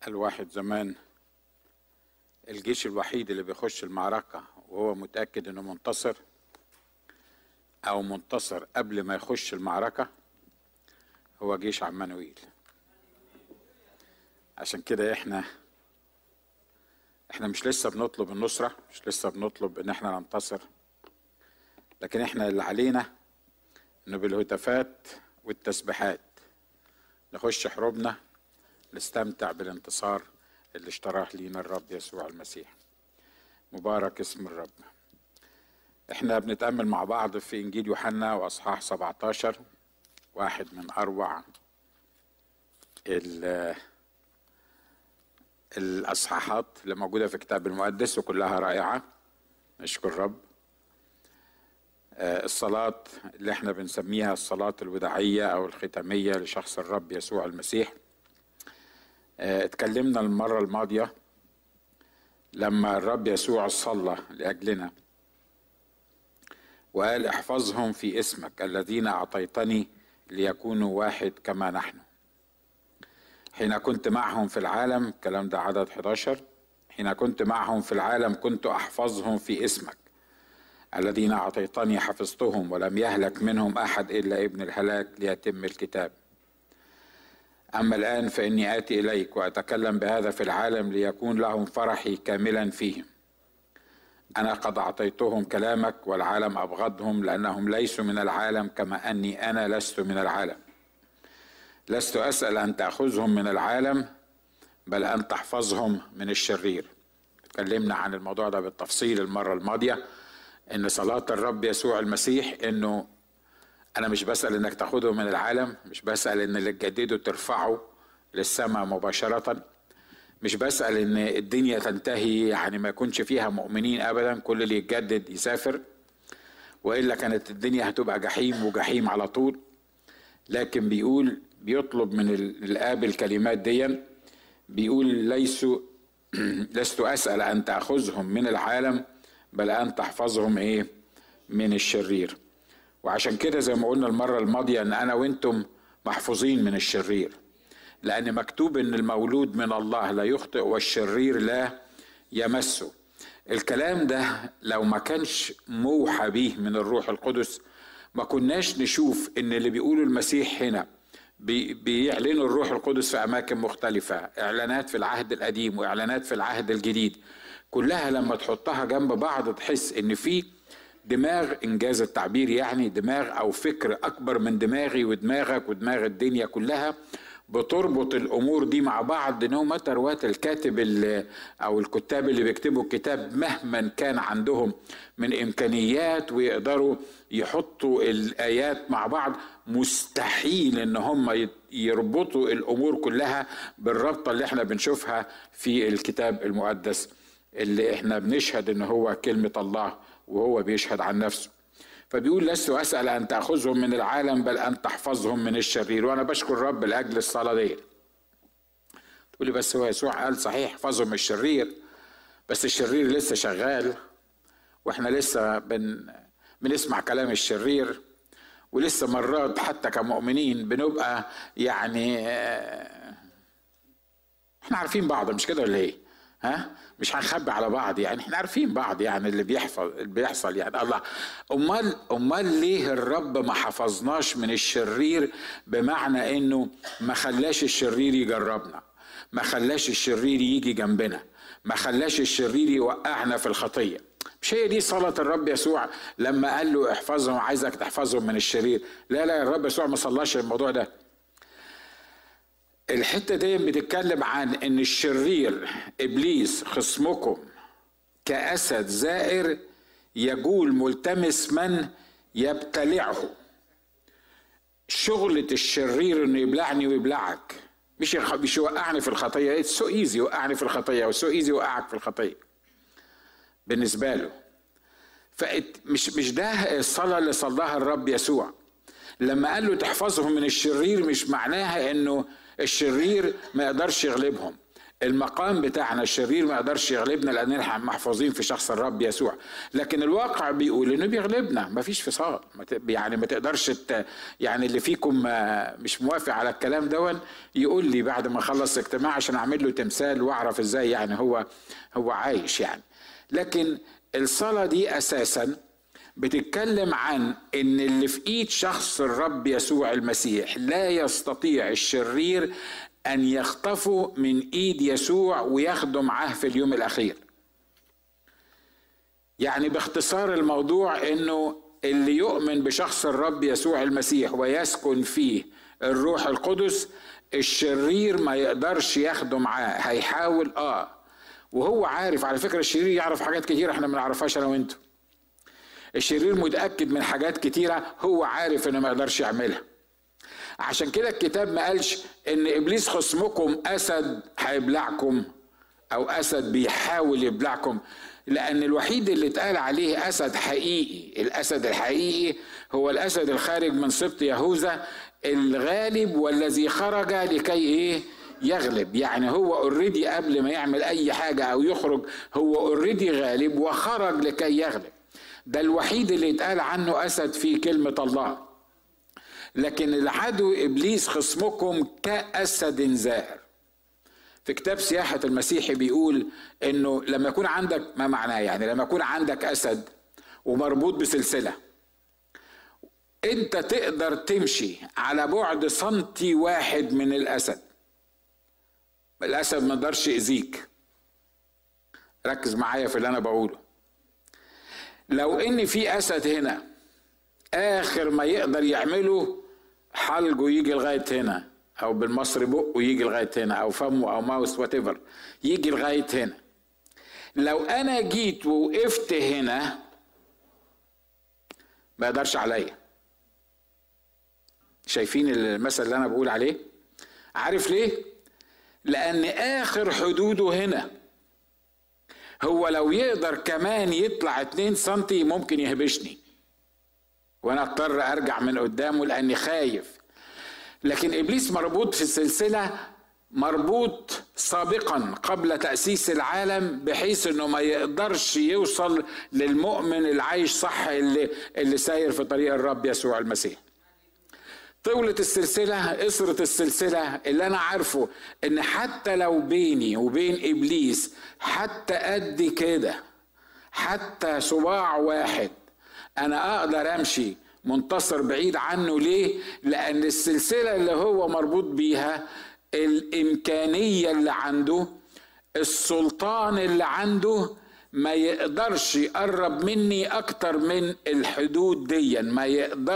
الواحد زمان الجيش الوحيد اللي بيخش المعركة وهو متأكد انه منتصر او منتصر قبل ما يخش المعركة هو جيش عمانويل. عشان كده احنا مش لسه بنطلب النصرة، مش لسه بنطلب ان احنا ننتصر، لكن احنا اللي علينا انه بالهتافات والتسبيحات نخش حروبنا، نستمتع بالانتصار اللي اشتراه لينا الرب يسوع المسيح. مبارك اسم الرب. احنا بنتأمل مع بعض في انجيل يوحنا واصحاح 17، واحد من اروع الاصحاحات اللي موجودة في الكتاب المقدس وكلها رائعة. نشكر الرب. الصلاة اللي احنا بنسميها الصلاة الوداعية او الختامية لشخص الرب يسوع المسيح. اتكلمنا المرة الماضية لما الرب يسوع صلى لأجلنا وقال: احفظهم في اسمك الذين أعطيتني ليكونوا واحد كما نحن. حين كنت معهم في العالم، الكلام ده عدد 11، حين كنت معهم في العالم كنت أحفظهم في اسمك الذين أعطيتني حفظتهم ولم يهلك منهم أحد إلا ابن الهلاك ليتم الكتاب. أما الآن فإني آتي إليك وأتكلم بهذا في العالم ليكون لهم فرحي كاملا فيهم. أنا قد أعطيتهم كلامك والعالم أبغضهم لأنهم ليسوا من العالم كما أني أنا لست من العالم. لست أسأل أن تأخذهم من العالم بل أن تحفظهم من الشرير. تكلمنا عن الموضوع ده بالتفصيل المرة الماضية، إن صلاة الرب يسوع المسيح إنه أنا مش بسأل إنك تاخده من العالم، مش بسأل إن اللي تجدده ترفعه للسماء مباشرة، مش بسأل إن الدنيا تنتهي يعني ما يكونش فيها مؤمنين أبدا، كل اللي يتجدد يسافر، وإلا كانت الدنيا هتبقى جحيم وجحيم على طول. لكن بيطلب من الآب الكلمات دي، بيقول لست أسأل أن تأخذهم من العالم بل أن تحفظهم من الشرير. وعشان كده زي ما قلنا المرة الماضية ان انا وانتم محفوظين من الشرير، لان مكتوب ان المولود من الله لا يخطئ والشرير لا يمسه. الكلام ده لو ما كانش موحى به من الروح القدس ما كناش نشوف ان اللي بيقوله المسيح هنا بيعلنوا الروح القدس في اماكن مختلفة، اعلانات في العهد القديم واعلانات في العهد الجديد، كلها لما تحطها جنب بعض تحس ان في دماغ، إنجاز التعبير يعني، دماغ أو فكر أكبر من دماغي ودماغك ودماغ الدنيا كلها بتربط الأمور دي مع بعض. إنه متى رواة الكاتب أو الكتاب اللي بيكتبوا الكتاب مهما كان عندهم من إمكانيات ويقدروا يحطوا الآيات مع بعض، مستحيل إن هم يربطوا الأمور كلها بالربطة اللي احنا بنشوفها في الكتاب المقدس اللي احنا بنشهد إن هو كلمة الله وهو بيشهد عن نفسه. فبيقول لست أسأل أن تأخذهم من العالم بل أن تحفظهم من الشرير. وأنا بشكر الرب لأجل الصلاة دي. تقولي بس هو يسوع قال صحيح احفظهم من الشرير، بس الشرير لسه شغال وإحنا لسه بنسمع كلام الشرير، ولسه مرات حتى كمؤمنين بنبقى يعني احنا عارفين بعض، مش كده ولا ايه؟ مش هنخبي على بعض، يعني احنا عارفين بعض يعني اللي بيحصل يعني. الله، امال ليه الرب ما حفظناش من الشرير؟ بمعنى انه ما خلاش الشرير يجربنا، ما خلاش الشرير يجي جنبنا، ما خلاش الشرير يوقعنا في الخطية. مش هي دي صلاة الرب يسوع لما قال له احفظهم، عايزك تحفظهم من الشرير؟ لا الرب يسوع ما صلاش الموضوع ده. الحتة دي بتتكلم عن ان الشرير ابليس خصمكم كأسد زائر يجول ملتمس من يبتلعه. شغلة الشرير انه يبلعني ويبلعك، مش يوقعني في الخطية. سو ايزي يوقعني في الخطية وسو ايزي يوقعك في الخطية بالنسبة له. فمش ده الصلاة اللي صلاها الرب يسوع لما قال له تحفظهم من الشرير. مش معناها انه الشرير ما يقدرش يغلبهم، المقام بتاعنا الشرير ما يقدرش يغلبنا لان احنا محفوظين في شخص الرب يسوع، لكن الواقع بيقول انه بيغلبنا، ما فيش فصال. يعني ما تقدرش يعني اللي فيكم مش موافق على الكلام دون يقول لي بعد ما اخلص اجتماع عشان اعمل له تمثال واعرف ازاي يعني هو عايش يعني. لكن الصلاة دي اساسا بتتكلم عن ان اللي في ايد شخص الرب يسوع المسيح لا يستطيع الشرير ان يخطفوا من ايد يسوع وياخدوا معاه في اليوم الاخير. يعني باختصار الموضوع انه اللي يؤمن بشخص الرب يسوع المسيح ويسكن فيه الروح القدس، الشرير ما يقدرش ياخده معاه. هيحاول وهو عارف. على فكرة الشرير يعرف حاجات كتيرة احنا ما نعرفهاش انا وانتو. الشرير متأكد من حاجات كتيرة هو عارف انه ما يقدرش يعملها. عشان كده الكتاب ما قالش ان ابليس خصمكم اسد هيبلعكم او اسد بيحاول يبلعكم، لان الوحيد اللي اتقال عليه اسد حقيقي، الاسد الحقيقي هو الاسد الخارج من سبط يهوذا الغالب والذي خرج لكي يغلب. يعني هو اوريدي قبل ما يعمل اي حاجة او يخرج هو اوريدي غالب وخرج لكي يغلب. ده الوحيد اللي اتقال عنه اسد في كلمة الله. لكن العدو ابليس خصمكم كاسد زائر. في كتاب سياحة المسيحي بيقول انه لما يكون عندك، ما معناه يعني لما يكون عندك اسد ومربوط بسلسلة، انت تقدر تمشي على بعد سنتي واحد من الاسد ما يقدرش يأذيك. ركز معايا في اللي انا بقوله. لو ان في اسد هنا اخر ما يقدر يعمله حلقه يجي لغاية هنا، او بالمصري بقه يجي لغاية هنا، او فمه او ماوس واتيفر يجي لغاية هنا. لو انا جيت ووقفت هنا ما يقدرش عليا. شايفين المثل اللي انا بقول عليه؟ عارف ليه؟ لان اخر حدوده هنا. هو لو يقدر كمان يطلع 2 سنتي ممكن يهبشني وانا اضطر ارجع من قدامه لاني خايف. لكن ابليس مربوط في السلسلة، مربوط سابقا قبل تأسيس العالم، بحيث انه ما يقدرش يوصل للمؤمن العايش صح اللي ساير في طريق الرب يسوع المسيح. طولة السلسلة، قصرة السلسلة، اللي انا عارفه ان حتى لو بيني وبين ابليس حتى قد كده، حتى صباع واحد، انا اقدر امشي منتصر بعيد عنه. ليه؟ لان السلسلة اللي هو مربوط بيها، الامكانية اللي عنده، السلطان اللي عنده، ما يقدرش يقرب مني اكتر من الحدود دي. ما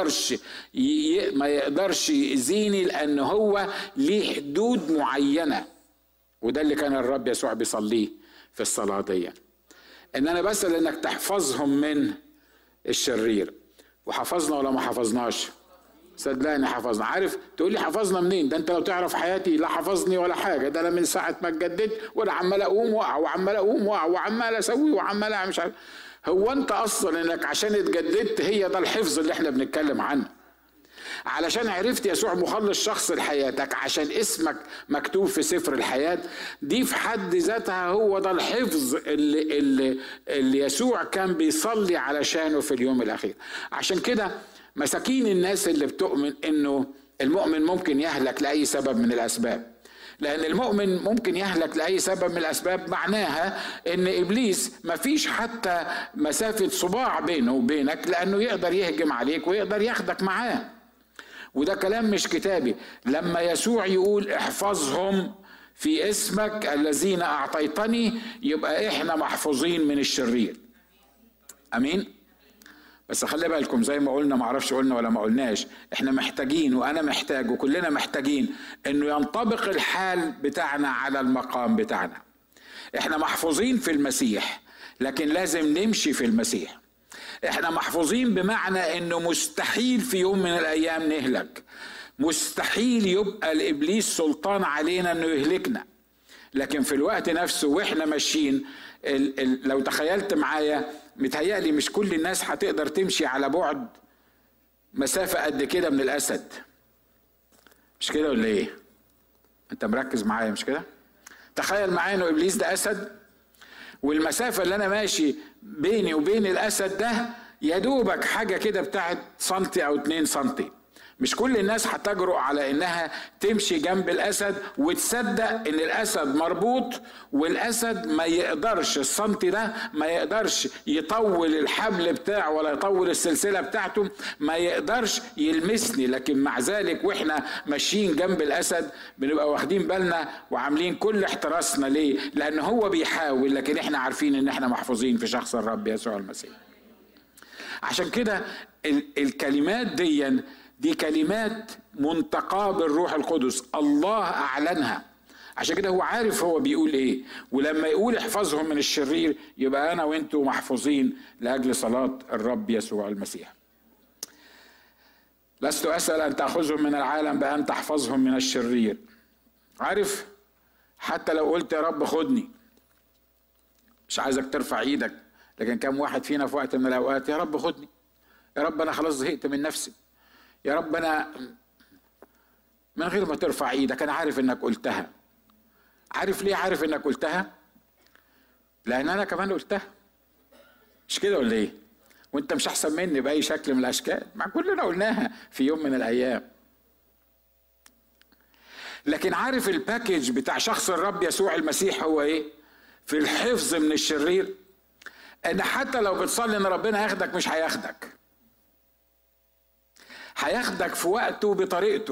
يقدرش يأذيني لان هو ليه حدود معينة. وده اللي كان الرب يسوع بيصليه في الصلاة دي، ان انا بسأل انك تحفظهم من الشرير. وحفظنا ولا ما حفظناش؟ صدقني حفظنا. عارف تقول لي حفظنا منين؟ ده انت لو تعرف حياتي لا حفظني ولا حاجه. ده انا من ساعه ما اتجددت وانا عمال اقوم واقع وعمال اقوم واقع وعمال اسوي وعمال مش عارف. هو انت اصلا انك عشان اتجددت هي ده الحفظ اللي احنا بنتكلم عنه. علشان عرفت يسوع مخلص شخص لحياتك، عشان اسمك مكتوب في سفر الحياة، دي في حد ذاتها هو ده الحفظ اللي يسوع كان بيصلي علشانه في اليوم الأخير. عشان كده مساكين الناس اللي بتؤمن انه المؤمن ممكن يهلك لأي سبب من الأسباب. لأن المؤمن ممكن يهلك لأي سبب من الأسباب معناها إن إبليس مفيش حتى مسافة صباع بينه وبينك، لأنه يقدر يهجم عليك ويقدر ياخدك معاه. وده كلام مش كتابي. لما يسوع يقول احفظهم في اسمك الذين أعطيتني، يبقى إحنا محفوظين من الشرير. أمين؟ بس خلي بالكم زي ما قلنا، معرفش قلنا ولا ما قلناش، احنا محتاجين وانا محتاج وكلنا محتاجين انه ينطبق الحال بتاعنا على المقام بتاعنا. احنا محفوظين في المسيح، لكن لازم نمشي في المسيح. احنا محفوظين بمعنى انه مستحيل في يوم من الايام نهلك، مستحيل يبقى الابليس سلطان علينا انه يهلكنا. لكن في الوقت نفسه واحنا ماشيين، لو تخيلت معايا، متهيألي مش كل الناس هتقدر تمشي على بعد مسافة قد كده من الأسد. مش كده ولا ايه؟ انت مركز معايا مش كده؟ تخيل معايا انه ابليس ده اسد، والمسافة اللي انا ماشي بيني وبين الاسد ده يا دوبك حاجة كده بتاعت سنتي او 2 سنتي. مش كل الناس هتجرؤ على انها تمشي جنب الاسد وتصدق ان الاسد مربوط، والاسد ما يقدرش السنتي ده ما يقدرش يطول الحبل بتاعه ولا يطول السلسلة بتاعته، ما يقدرش يلمسني. لكن مع ذلك واحنا ماشيين جنب الاسد بنبقى واخدين بالنا وعاملين كل احتراسنا. ليه؟ لان هو بيحاول، لكن احنا عارفين ان احنا محفوظين في شخص الرب يسوع المسيح. عشان كده الكلمات دي كلمات منتقاة بالروح القدس، الله أعلنها. عشان كده هو عارف هو بيقول إيه، ولما يقول احفظهم من الشرير يبقى أنا وإنتوا محفوظين لأجل صلاة الرب يسوع المسيح. لست أسأل أن تأخذهم من العالم بأن تحفظهم من الشرير. عارف، حتى لو قلت يا رب خدني، مش عايزك ترفع ايدك، لكن كم واحد فينا في وقت من الأوقات يا رب خدني، يا رب أنا خلاص زهقت من نفسي، يا رب أنا، من غير ما ترفع ايدك أنا عارف إنك قلتها. عارف ليه عارف إنك قلتها؟ لأن أنا كمان قلتها. مش كده ولا إيه؟ وأنت مش أحسن مني بأي شكل من الأشكال، مع كلنا قلناها في يوم من الأيام. لكن عارف الباكيج بتاع شخص الرب يسوع المسيح هو إيه؟ في الحفظ من الشرير، إن حتى لو بتصلي إن ربنا ياخدك مش هياخدك، هياخدك في وقته وبطريقته.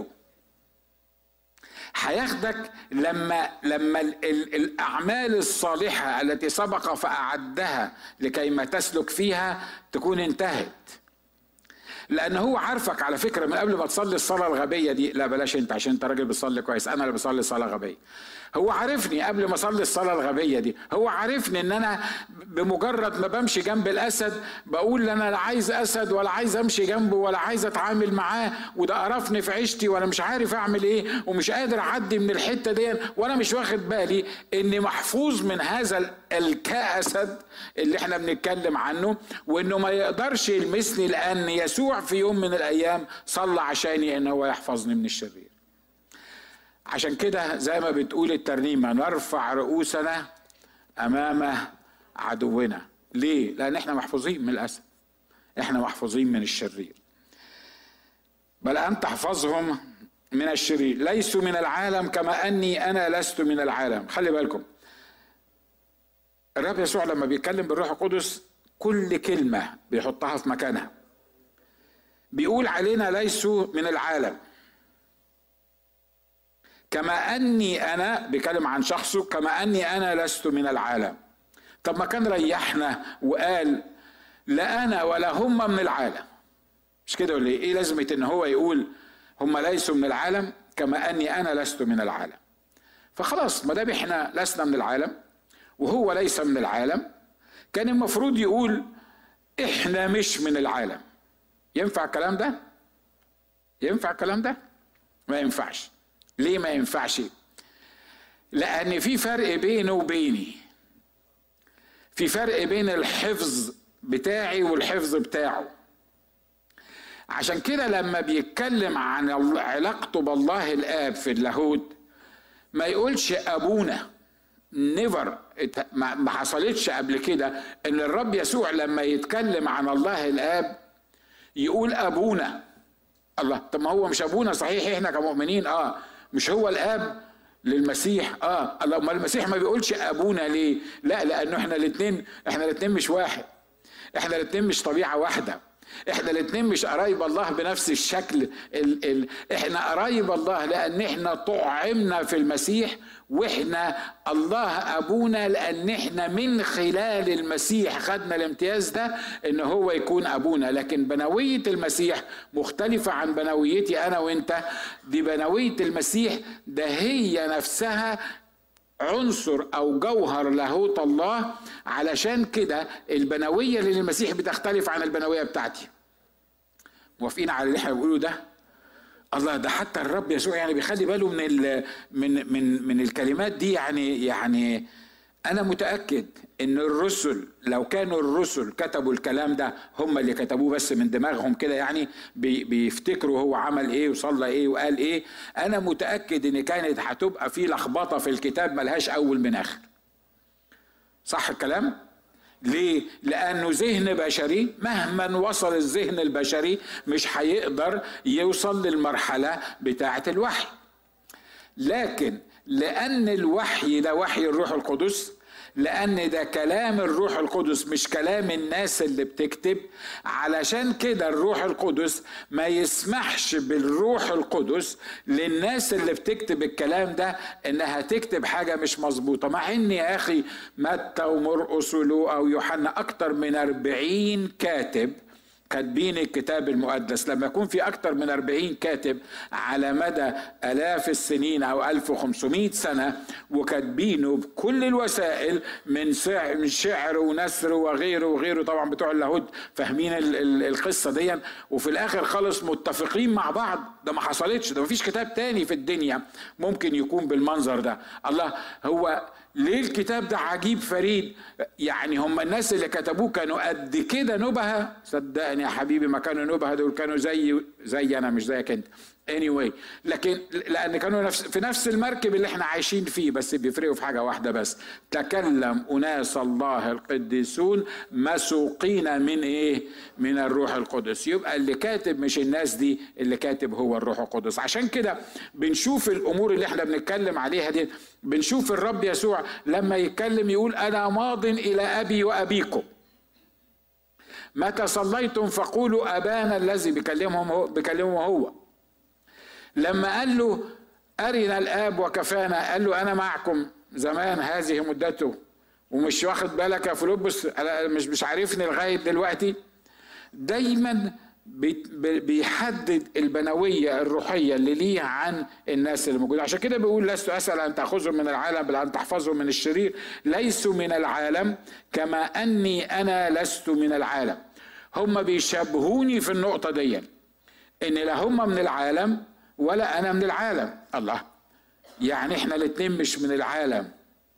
هياخدك لما الأعمال الصالحة التي سبق فأعدها لكي ما تسلك فيها تكون انتهت. لأن هو عارفك على فكرة من قبل ما تصلي الصلاة الغبية دي. لا بلاش انت، عشان انت راجل بتصلي كويس، انا اللي بصلي صلاة غبية. هو عارفني قبل ما اصلي الصلاة الغبية دي، هو عارفني ان انا بمجرد ما بمشي جنب الاسد بقول انا لا عايز اسد ولا عايز امشي جنبه ولا عايز اتعامل معاه، وده قرفني في عيشتي وانا مش عارف اعمل ايه ومش قادر اعدي من الحتة دي، وانا مش واخد بالي اني محفوظ من هذا الكأسد اللي احنا بنتكلم عنه، وانه ما يقدرش يلمسني، لان يسوع في يوم من الايام صلى عشاني ان هو يحفظني من الشرير. عشان كده زي ما بتقول الترنيمة نرفع رؤوسنا امام عدونا. ليه؟ لان احنا محفوظين من الاسد، احنا محفوظين من الشرير. بل ان تحفظهم من الشرير، ليسوا من العالم كما اني انا لست من العالم. خلي بالكم الرب يسوع لما بيتكلم بالروح القدس كل كلمة بيحطها في مكانها. بيقول علينا ليسوا من العالم كما أني أنا، بيكلم عن شخصه، كما أني أنا لست من العالم. طب ما كان ريحنا وقال لا أنا ولا هم من العالم، مش كده ولا إيه؟ لازمة إن هو يقول هم ليسوا من العالم كما أني أنا لست من العالم؟ فخلاص ما دام إحنا لسنا من العالم وهو ليس من العالم، كان المفروض يقول إحنا مش من العالم. ينفع الكلام ده؟ ينفع الكلام ده؟ ما ينفعش. ليه ما ينفعش؟ لأن في فرق بينه وبيني، في فرق بين الحفظ بتاعي والحفظ بتاعه. عشان كده لما بيتكلم عن علاقته بالله الآب في اللاهوت ما يقولش أبونا. نيفر، ما حصلتش قبل كده ان الرب يسوع لما يتكلم عن الله الآب يقول أبونا. الله، طب ما هو مش أبونا صحيح احنا كمؤمنين؟ مش هو الآب للمسيح؟ الله، ما المسيح ما بيقولش أبونا ليه؟ لا، لأنه احنا الاثنين مش واحد، احنا الاثنين مش طبيعة واحدة، احنا الاثنين مش قرايب الله بنفس الشكل. احنا قرايب الله لان احنا طعمنا في المسيح، واحنا الله ابونا لان احنا من خلال المسيح خدنا الامتياز ده ان هو يكون ابونا. لكن بنوية المسيح مختلفة عن بنويتي انا وانت. دي بنوية المسيح ده هي نفسها عنصر او جوهر لاهوت الله. علشان كده البنوية للمسيح بتختلف عن البنوية بتاعتي. موافقين على اللي احنا بنقوله ده؟ الله، ده حتى الرب يسوع يعني بيخلي باله من الكلمات دي. يعني أنا متأكد إن الرسل لو كانوا الرسل كتبوا الكلام ده هم اللي كتبوه بس من دماغهم كده، يعني بيفتكروا هو عمل إيه وصلى إيه وقال إيه، أنا متأكد إن كانت هتبقى في لخبطة في الكتاب ملهاش أول من آخر. صح الكلام؟ ليه؟ لأنه ذهن بشري مهما وصل الذهن البشري مش هيقدر يوصل للمرحلة بتاعة الوحي. لكن لأن الوحي ده وحي الروح القدس، لأن ده كلام الروح القدس مش كلام الناس اللي بتكتب، علشان كده الروح القدس ما يسمحش بالروح القدس للناس اللي بتكتب الكلام ده إنها تكتب حاجة مش مظبوطة. مع إن يا أخي متى ومرقس ولوقا ويوحنا أكتر من 40 كاتب كاتبين الكتاب المقدس. لما يكون في أكتر من 40 كاتب على مدى آلاف السنين أو 1500 سنة وكاتبينه بكل الوسائل من شعر ونثر وغيره وغيره، طبعا بتوع اللاهوت فاهمين القصة دي، وفي الآخر خلص متفقين مع بعض. ده ما حصلتش، ده ما فيش كتاب تاني في الدنيا ممكن يكون بالمنظر ده. الله، هو ليه الكتاب ده عجيب فريد؟ يعني هم الناس اللي كتبوه كانوا قد كده نبهة؟ صدقني يا حبيبي ما كانوا نبهة، دول كانوا زي انا مش زيك انت anyway. لكن لان كانوا في نفس المركب اللي احنا عايشين فيه، بس بيفرقوا في حاجة واحدة بس: تكلم أناس الله القديسون مسوقين من ايه؟ من الروح القدس. يبقى اللي كاتب مش الناس دي، اللي كاتب هو الروح القدس. عشان كده بنشوف الامور اللي احنا بنتكلم عليها دي، بنشوف الرب يسوع لما يتكلم يقول أنا ماض إلى أبي وأبيكم، متى صليتم فقولوا أبانا الذي، بيكلمهم هو. لما قال له أرنا الآب وكفانا، قال له أنا معكم زمان هذه مدته، ومش واخد بالك يا فيلبس؟ مش عارفني لغاية دلوقتي؟ دايما بيحدد البنوية الروحية اللي ليه عن الناس اللي موجودة. عشان كده بيقول لست أسأل أن تأخذهم من العالم بل أن تحفظهم من الشرير، ليسوا من العالم كما أني أنا لست من العالم. هم بيشبهوني في النقطة دي، إن لا هم من العالم ولا أنا من العالم. الله، يعني إحنا الاتنين مش من العالم،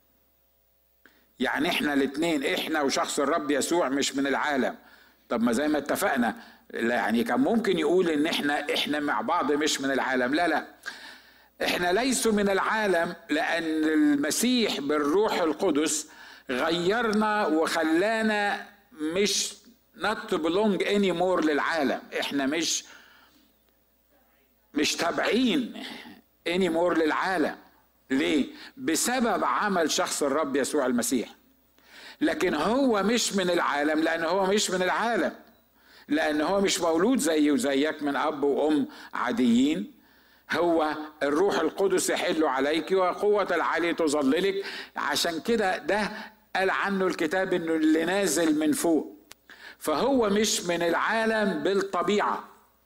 يعني إحنا الاتنين، إحنا وشخص الرب يسوع مش من العالم. طب ما زي ما اتفقنا، يعني كان ممكن يقول ان احنا مع بعض مش من العالم. لا، احنا ليسوا من العالم لان المسيح بالروح القدس غيرنا وخلانا مش not belong anymore للعالم. احنا مش تابعين anymore للعالم. ليه؟ بسبب عمل شخص الرب يسوع المسيح. لكن هو مش من العالم لأنه هو مش من العالم، لأنه هو مش مولود زي وزيك من أب وأم عاديين. هو الروح القدس يحل عليك وقوة العلي تظللك. عشان كده ده قال عنه الكتاب إنه اللي نازل من فوق. فهو مش من العالم بالطبيعة.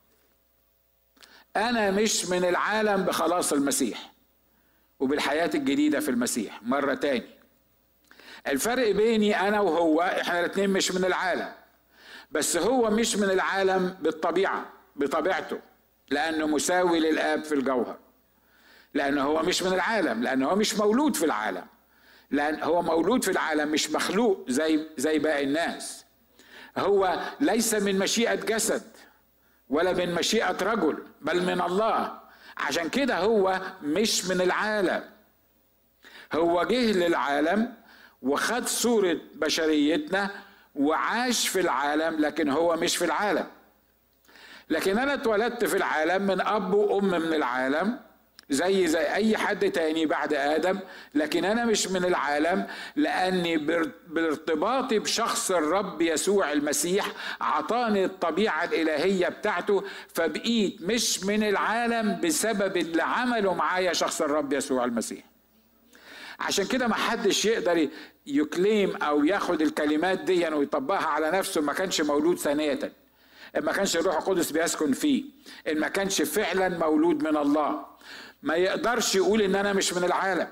أنا مش من العالم بخلاص المسيح وبالحياة الجديدة في المسيح. مرة تاني، الفرق بيني أنا وهو، إحنا الاثنين مش من العالم، بس هو مش من العالم بالطبيعة بطبيعته، لأنه مساوي للآب في الجوهر. لأنه هو مش من العالم، لأنه هو مش مولود في العالم، لأن هو مولود في العالم مش مخلوق زي باقي الناس. هو ليس من مشيئة جسد ولا من مشيئة رجل بل من الله. عشان كده هو مش من العالم. هو جه للعالم وخد صورة بشريتنا وعاش في العالم، لكن هو مش في العالم. لكن أنا اتولدت في العالم من أب وأم من العالم زي أي حد تاني بعد آدم، لكن أنا مش من العالم لأني بارتباطي بشخص الرب يسوع المسيح عطاني الطبيعة الإلهية بتاعته، فبقيت مش من العالم بسبب اللي عمله معايا شخص الرب يسوع المسيح. عشان كده ما حدش يقدر يكليم أو ياخد الكلمات دي ويطبقها على نفسه ما كانش مولود ثانية، ما كانش الروح القدس بيسكن فيه، إن ما كانش فعلا مولود من الله. ما يقدرش يقول إن أنا مش من العالم.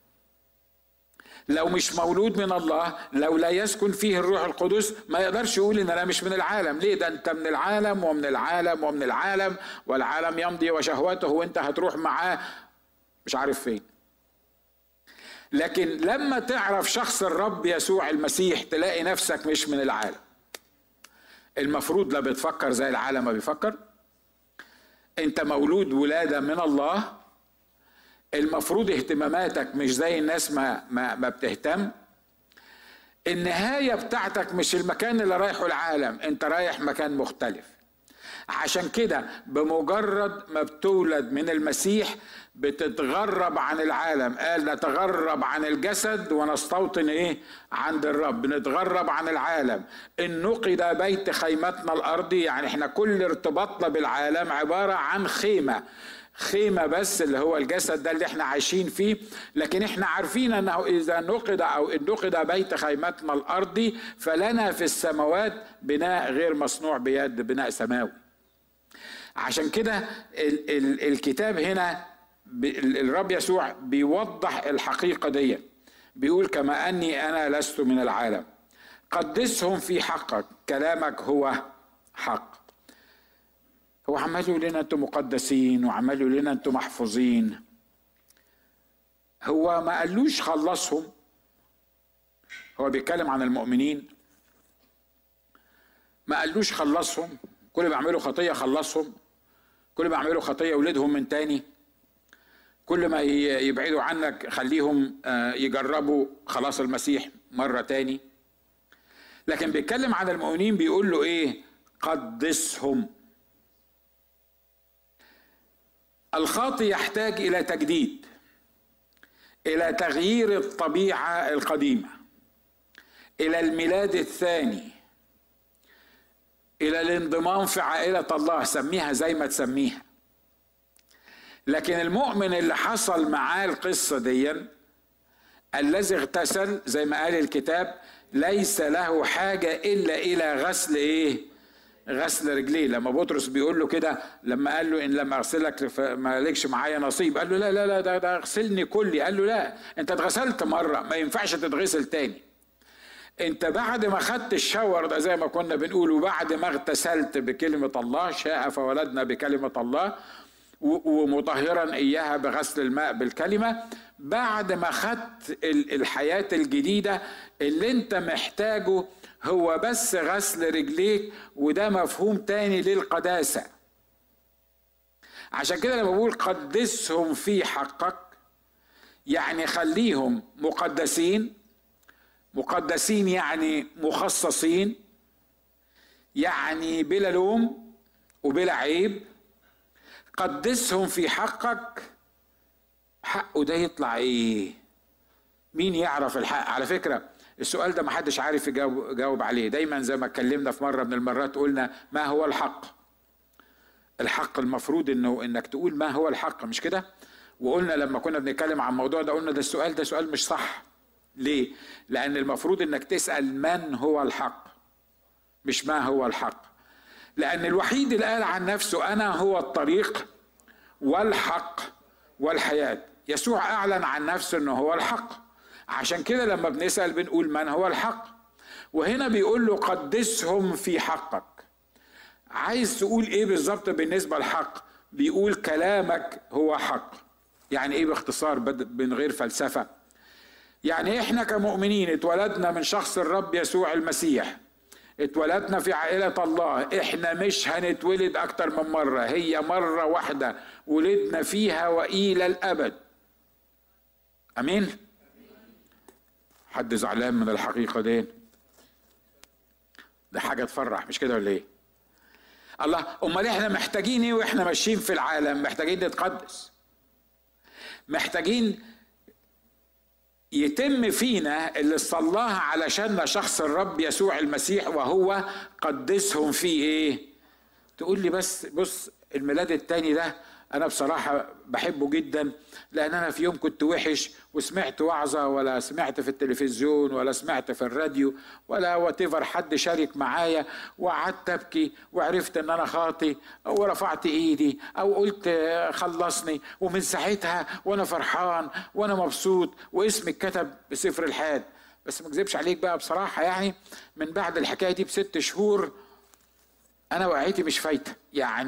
لو مش مولود من الله، لو لا يسكن فيه الروح القدس، ما يقدرش يقول إن أنا مش من العالم. ليه؟ ده أنت من العالم ومن العالم ومن العالم، والعالم يمضي وشهوته وأنت هتروح معاه مش عارف فين. لكن لما تعرف شخص الرب يسوع المسيح تلاقي نفسك مش من العالم. المفروض لا بتفكر زي العالم ما بيفكر، انت مولود ولادة من الله. المفروض اهتماماتك مش زي الناس ما بتهتم. النهاية بتاعتك مش المكان اللي رايحه العالم، انت رايح مكان مختلف. عشان كده بمجرد ما بتولد من المسيح بتتغرب عن العالم. قال نتغرب عن الجسد ونستوطن ايه؟ عند الرب. نتغرب عن العالم. ان نقد بيت خيمتنا الارضي، يعني احنا كل ارتباطنا بالعالم عبارة عن خيمة بس اللي هو الجسد ده اللي احنا عايشين فيه. لكن احنا عارفين انه اذا نقد بيت خيمتنا الارضي فلنا في السماوات بناء غير مصنوع بيد، بناء سماوي. عشان كده الكتاب هنا الرب يسوع بيوضح الحقيقة دي، بيقول كما أني أنا لست من العالم قدسهم في حقك، كلامك هو حق. هو عمال يقول لنا أنتم مقدسين، وعمال يقول لنا أنتم محفوظين. هو ما قالوش خلصهم، هو بيتكلم عن المؤمنين. ما قالوش خلصهم، كل ما يعملوا خطية خلصهم، كل ما يعملوا خطية ولدهم من تاني، كل ما يبعدوا عنك خليهم يجربوا خلاص المسيح مرة تاني. لكن بيتكلم عن المؤمنين بيقول له ايه؟ قدسهم. الخاطئ يحتاج الى تجديد، الى تغيير الطبيعة القديمة، الى الميلاد الثاني، الى الانضمام في عائلة الله، سميها زي ما تسميها. لكن المؤمن اللي حصل معاه القصة دي، الذي اغتسل زي ما قال الكتاب ليس له حاجة إلا إلى غسل إيه؟ غسل رجليه. لما بطرس بيقول له كده، لما قال له إن لما أغسلك ما لكش معايا نصيب، قال له لا لا لا ده اغسلني كلي. قال له لا، أنت اتغسلت مرة ما ينفعش تتغسل تاني. أنت بعد ما خدت الشاور ده زي ما كنا بنقول، وبعد ما اغتسلت بكلمة الله، شاء فولدنا بكلمة الله ومطهرا إياها بغسل الماء بالكلمة، بعد ما خدت الحياة الجديدة اللي انت محتاجه هو بس غسل رجليك. وده مفهوم تاني للقداسة. عشان كده لما بقول قدسهم في حقك، يعني خليهم مقدسين. مقدسين يعني مخصصين، يعني بلا لوم وبلا عيب. قدسهم في حقك، حقه ده يطلع ايه؟ مين يعرف الحق؟ على فكرة السؤال ده محدش عارف يجاوب عليه. دايما زي ما اتكلمنا في مرة من المرات قلنا ما هو الحق؟ الحق المفروض انك تقول ما هو الحق، مش كده؟ وقلنا لما كنا بنتكلم عن الموضوع ده قلنا ده السؤال ده سؤال مش صح. ليه؟ لان المفروض انك تسأل من هو الحق، مش ما هو الحق. لأن الوحيد اللي قال عن نفسه أنا هو الطريق والحق والحياة. يسوع أعلن عن نفسه أنه هو الحق. عشان كده لما بنسأل بنقول من هو الحق. وهنا بيقول له قدسهم في حقك. عايز تقول إيه بالظبط بالنسبة للحق؟ بيقول كلامك هو حق. يعني إيه باختصار من غير فلسفة؟ يعني إحنا كمؤمنين اتولدنا من شخص الرب يسوع المسيح، اتولدنا في عائلة الله. احنا مش هنتولد اكتر من مرة، هي مرة واحدة ولدنا فيها وإلى الأبد. امين؟ حد زعلان من الحقيقة دي؟ ده حاجة تفرح، مش كده ولا ايه؟ الله، امال احنا محتاجين ايه واحنا ماشيين في العالم؟ محتاجين نتقدس، محتاجين يتم فينا اللي صلاها علشان شخص الرب يسوع المسيح، وهو قدسهم فيه ايه؟ تقول لي بص الميلاد التاني ده انا بصراحة بحبه جدا، لان انا في يوم كنت وحش وسمعت وعظة، ولا سمعت في التلفزيون، ولا سمعت في الراديو، ولا واتيفر حد شارك معايا، وقعدت ابكي وعرفت ان انا خاطي، ورفعت ايدي او قلت خلصني، ومن ساعتها وانا فرحان وانا مبسوط، واسمي اتكتب بسفر الحياة. بس ما اكذبش عليك بقى بصراحة، يعني من بعد الحكاية دي ب6 شهور انا وقعتي مش فايته.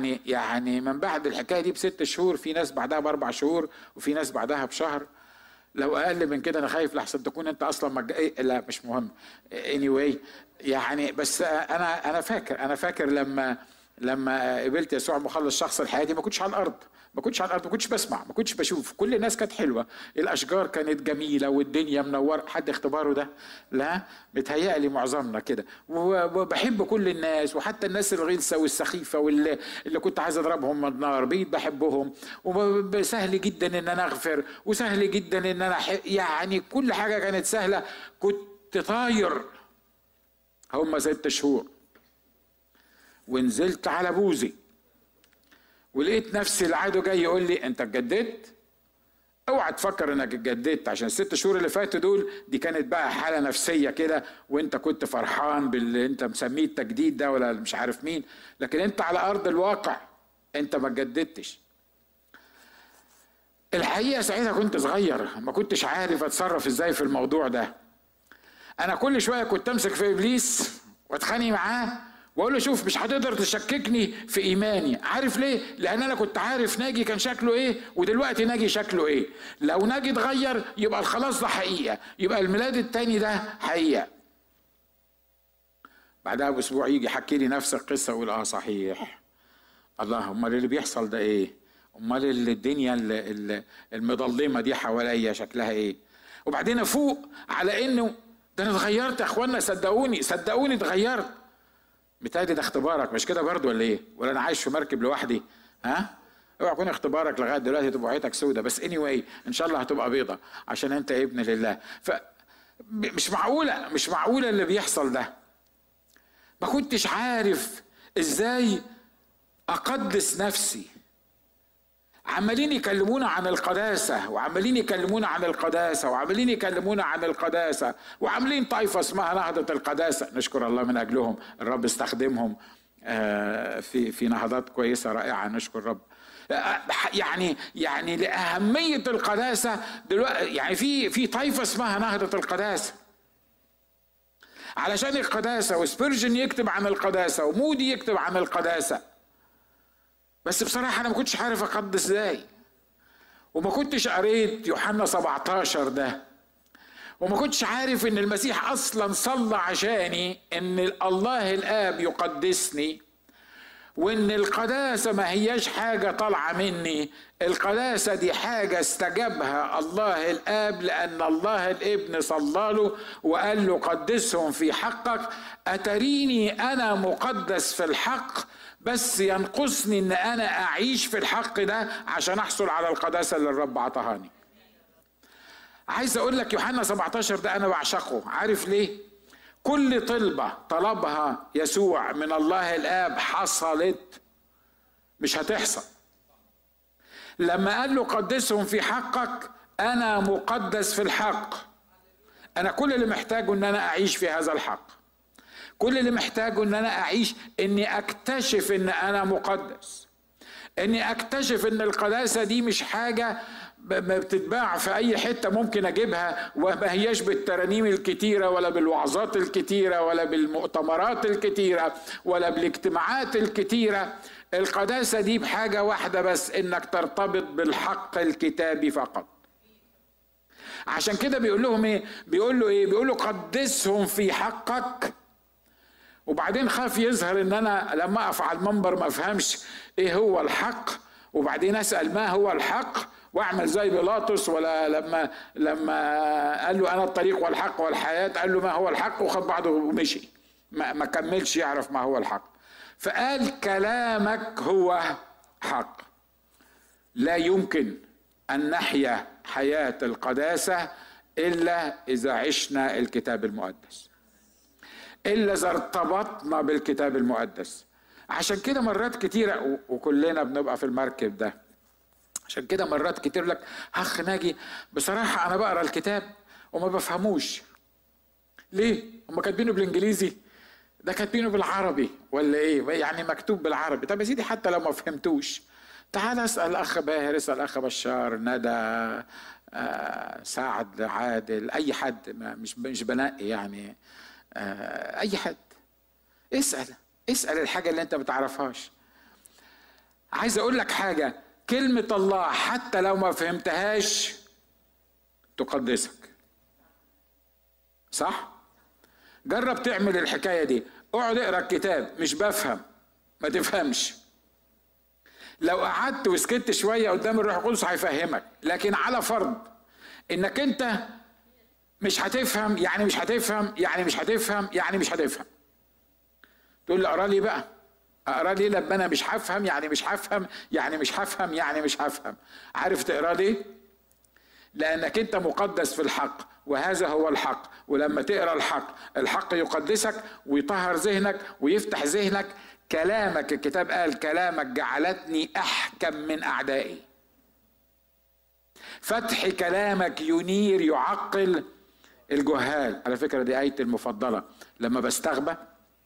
يعني من بعد الحكايه دي ب6 شهور، في ناس بعدها ب4 شهور، وفي ناس بعدها بشهر. لو اقل من كده انا خايف لحسن تكون انت اصلا لا مش مهم. anyway يعني بس انا فاكر لما قبلت يسوع مخلص شخص لحياتي، ما كنتش على الارض، ما كنتش بسمع، ما كنتش بشوف، كل الناس كانت حلوه، الاشجار كانت جميله والدنيا منوره. حد اختباره ده؟ لا، بتهيألي معظمنا كده. وبحب كل الناس، وحتى الناس الغلسه والسخيفه واللي كنت عايز اضربهم من النار بقيت بحبهم، وسهل جدا ان انا اغفر، وسهل جدا ان انا يعني كل حاجه كانت سهله. كنت طاير. هم 6 شهور ونزلت على بوزي، ولقيت نفسي العدو جاي يقول لي انت اتجددت؟ اوعى تفكر انك اتجددت، عشان 6 شهور اللي فاتوا دول دي كانت بقى حاله نفسيه كده، وانت كنت فرحان باللي انت مسميه التجديد ده ولا مش عارف مين، لكن انت على ارض الواقع انت ما اتجددتش. الحقيقه ساعتها كنت صغير، ما كنتش عارف اتصرف ازاي في الموضوع ده. انا كل شويه كنت امسك في ابليس واتخانق معاه واقول له شوف مش هتقدر تشككني في ايماني. عارف ليه؟ لان انا كنت عارف ناجي كان شكله ايه ودلوقتي ناجي شكله ايه. لو ناجي اتغير يبقى الخلاص ده حقيقه، يبقى الميلاد التاني ده حقيقه. بعدها باسبوع يجي يحكي لي نفس القصه واقول صحيح، الله امال اللي بيحصل ده ايه؟ امال الدنيا المظلمه دي حواليا شكلها ايه؟ وبعدين افوق على انه ده انا اتغيرت يا اخوانا، صدقوني اتغيرت. متهيألي ده اختبارك، مش كده برضو ولا ايه؟ ولا انا عايش في مركب لوحدي؟ ها؟ اوعى يكون اختبارك لغايه دلوقتي تبقى عيتك سودة، بس anyway ان شاء الله هتبقى بيضة عشان انت ابن لله. مش معقوله اللي بيحصل ده. ما كنتش عارف ازاي اقدس نفسي. عمالين يكلمونا عن القداسة وعاملين طائفة اسمها نهضة القداسة، نشكر الله من أجلهم، الرب استخدمهم في نهضات كويسة رائعة، نشكر الرب. يعني لأهمية القداسة دلوقتي، يعني في طائفة اسمها نهضة القداسة علشان القداسة، وسبيرجن يكتب عن القداسة ومودي يكتب عن القداسة. بس بصراحة أنا ما كنتش عارف أقدس ازاي، وما كنتش قريت يوحنا 17 ده، وما كنتش عارف إن المسيح أصلا صلى عشاني إن الله الآب يقدسني، وإن القداسة ما هياش حاجة طالعة مني، القداسة دي حاجة استجابها الله الآب، لأن الله الابن صلى له وقال له قدسهم في حقك. أتريني أنا مقدس في الحق، بس ينقصني ان انا اعيش في الحق ده عشان احصل على القداسة اللي الرب عطاهاني. عايز اقول لك يوحنا 17 ده انا بعشقه. عارف ليه؟ كل طلبة طلبها يسوع من الله الاب حصلت، مش هتحصل. لما قال له قدسهم في حقك، انا مقدس في الحق. انا كل اللي محتاجه ان انا اعيش في هذا الحق، كل اللي محتاجه ان انا اعيش اني اكتشف ان انا مقدس، اني اكتشف ان القداسة دي مش حاجة ما بتتباع في اي حتة ممكن اجيبها، وما هياش بالترانيم الكتيرة ولا بالوعظات الكتيرة ولا بالمؤتمرات الكتيرة ولا بالاجتماعات الكتيرة. القداسة دي بحاجة واحدة بس، انك ترتبط بالحق الكتابي فقط. عشان كده بيقول لهم ايه؟ بيقول له قدسهم في حقك. وبعدين خاف يظهر ان انا لما اقف على المنبر ما افهمش ايه هو الحق، وبعدين اسال ما هو الحق واعمل زي بيلاطس، ولا لما قال له انا الطريق والحق والحياه قال له ما هو الحق وخد بعضه ومشي، ما كملش يعرف ما هو الحق. فقال كلامك هو حق. لا يمكن ان نحيا حياه القداسه الا اذا عشنا الكتاب المقدس، إلا إذا ارتبطنا بالكتاب المقدس. عشان كده مرات كتيرة، وكلنا بنبقى في المركب ده، عشان كده مرات كتير لك أخ ناجي بصراحة أنا بقرأ الكتاب وما بفهموش. ليه؟ هم كاتبينه بالإنجليزي، ده كاتبينه بالعربي ولا إيه؟ يعني مكتوب بالعربي. طب يا سيدي حتى لو ما فهمتوش تعال اسأل أخ باهر، اسأل أخ بشار، ندى، سعد، عادل، أي حد، مش بنقي يعني، اي حد. اسأل الحاجة اللي انت بتعرفهاش. عايز اقول لك حاجة، كلمة الله حتى لو ما فهمتهاش تقدسك. صح؟ جرب تعمل الحكاية دي، اقعد اقرا الكتاب. مش بفهم، ما تفهمش. لو قعدت وسكت شوية قدام الروح القدس هيفهمك، لكن على فرض انك انت مش هتفهم، يعني مش هتفهم، يعني مش هتفهم، يعني مش هتفهم. تقول لي اقرا لي بقى. اقرا لي لما انا مش هفهم، يعني مش هفهم، يعني مش هفهم، يعني مش هفهم. عارف تقرا ليه؟ لانك انت مقدس في الحق، وهذا هو الحق. ولما تقرا الحق، الحق يقدسك ويطهر ذهنك ويفتح ذهنك. كلامك، الكتاب قال كلامك جعلتني احكم من اعدائي. فتح كلامك ينير يعقل الجهال. على فكرة دي آيتي المفضلة. لما بستغبى،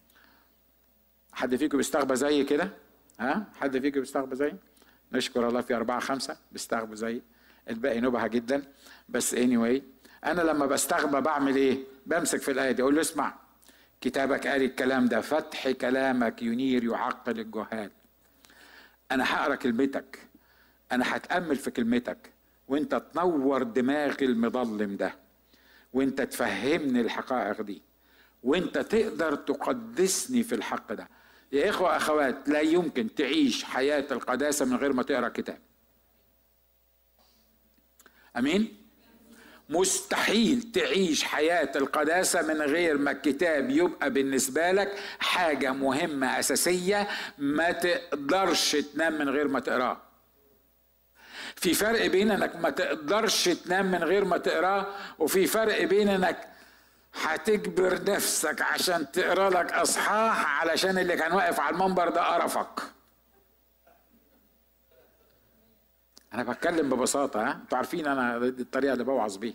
حد فيكم بيستغبى زي كده؟ ها؟ حد فيكم بيستغبى زي؟ نشكر الله، في 4 5 بيستغبوا زي، الباقي نبهة جدا. بس anyway، أنا لما بستغبى بعمل إيه؟ بمسك في الآية دي أقول له اسمع، كتابك قال الكلام ده، فتح كلامك ينير يعقل الجهال. أنا هقرا كلمتك، أنا هتأمل في كلمتك، وأنت تنور دماغي المظلم ده، وأنت تفهمني الحقائق دي، وأنت تقدر تقدسني في الحق ده. يا إخوة أخوات، لا يمكن تعيش حياة القداسة من غير ما تقرأ كتاب. أمين؟ مستحيل تعيش حياة القداسة من غير ما الكتاب يبقى بالنسبة لك حاجة مهمة أساسية، ما تقدرش تنام من غير ما تقراه. في فرق بين انك ما تقدرش تنام من غير ما تقراه، وفي فرق بين انك هتجبر نفسك عشان تقرا لك اصحاح علشان اللي كان واقف على المنبر ده قرفك. انا بتكلم ببساطه، ها؟ انتوا عارفين انا الطريقه اللي بوعظ بيها.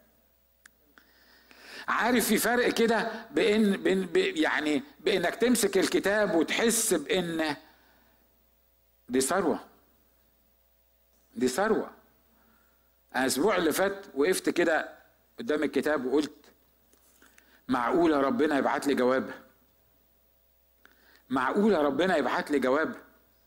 عارف في فرق كده يعني بانك تمسك الكتاب وتحس بان دي ثروه، دي ثروه. انا الاسبوع اللي فات وقفت كده قدام الكتاب وقلت معقوله ربنا يبعت لي جواب؟ معقوله ربنا يبعت لي جواب؟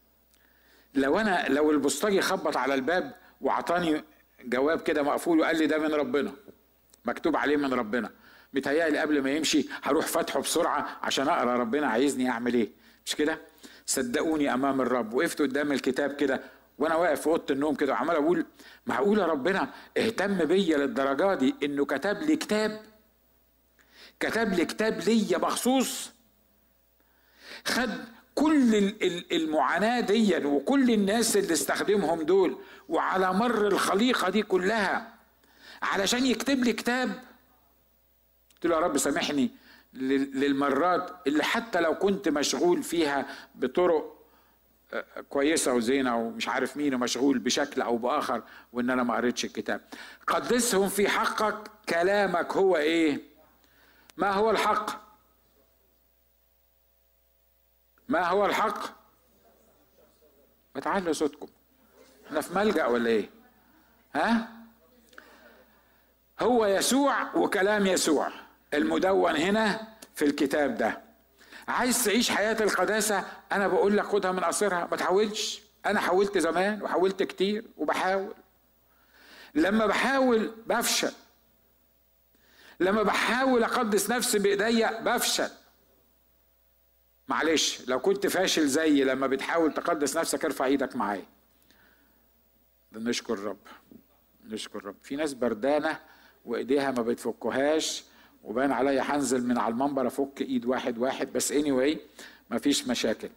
لو البوسطجي خبط على الباب وعطاني جواب كده مقفول وقال لي ده من ربنا، مكتوب عليه من ربنا، متهيألي قبل ما يمشي هروح فاتحه بسرعه عشان اقرا ربنا عايزني اعمل ايه، مش كده؟ صدقوني امام الرب وقفت قدام الكتاب كده وانا واقف في اوضه النوم كده وعمال اقول معقوله ربنا اهتم بيا للدرجه دي انه كتب لي كتاب ليا مخصوص، خد كل المعاناه دي وكل الناس اللي استخدمهم دول وعلى مر الخليقه دي كلها علشان يكتب لي كتاب. قلت له يا رب سامحني للمرات اللي حتى لو كنت مشغول فيها بطرق كويسة وزينة ومش عارف مين ومشغول بشكل أو بآخر وإن أنا ما قريتش الكتاب. قدسهم في حقك، كلامك هو إيه؟ ما هو الحق؟ ما هو الحق؟ بتعلوا صوتكم، احنا في ملجأ ولا إيه؟ ها؟ هو يسوع وكلام يسوع المدون هنا في الكتاب ده. عايز تعيش حياة القداسة؟ أنا بقول لك خدها من قصرها، ما تحاولش. أنا حاولت زمان وحاولت كتير وبحاول، لما بحاول بفشل، لما بحاول أقدس نفسي بإيديا بفشل. معلش لو كنت فاشل زي لما بتحاول تقدس نفسك ارفع ايدك معايا. نشكر رب، نشكر رب. في ناس بردانة وإيديها ما بتفكوهاش وبان عليا هنزل من على المنبر افك ايد واحد واحد، بس anyway مفيش مشاكل.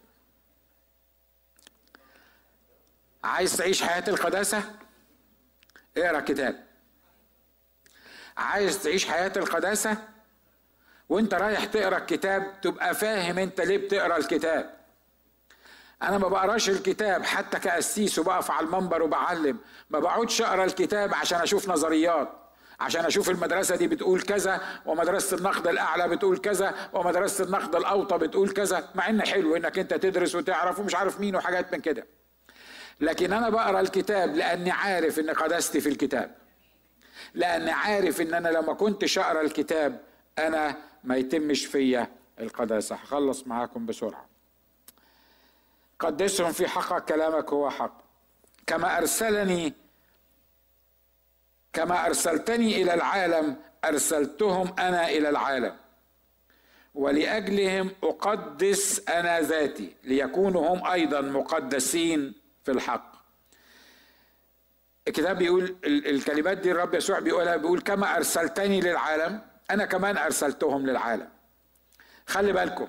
عايز تعيش حياة القداسة؟ اقرا كتاب. عايز تعيش حياة القداسة وانت رايح تقرا الكتاب تبقى فاهم انت ليه بتقرا الكتاب. انا ما بقراش الكتاب حتى كقسيس وبقف على المنبر وبعلم، ما بقعدش اقرا الكتاب عشان اشوف نظريات، عشان اشوف المدرسة دي بتقول كذا ومدرسة النقد الاعلى بتقول كذا ومدرسة النقد الاوطى بتقول كذا، مع ان حلو انك انت تدرس وتعرف ومش عارف مين وحاجات من كده. لكن انا بقرا الكتاب لاني عارف ان قداستي في الكتاب، لاني عارف ان انا لما كنتش اقرا الكتاب انا ما يتمش فيا القداسة. هخلص معاكم بسرعة. قدسهم في حقك، كلامك هو حق. كما ارسلني كما أرسلتني إلى العالم أرسلتهم أنا إلى العالم، ولأجلهم أقدس أنا ذاتي ليكونوا هم أيضا مقدسين في الحق. الكتاب بيقول الكلمات دي الرب يسوع بيقولها، بيقول كما أرسلتني للعالم أنا كمان أرسلتهم للعالم. خلي بالكم،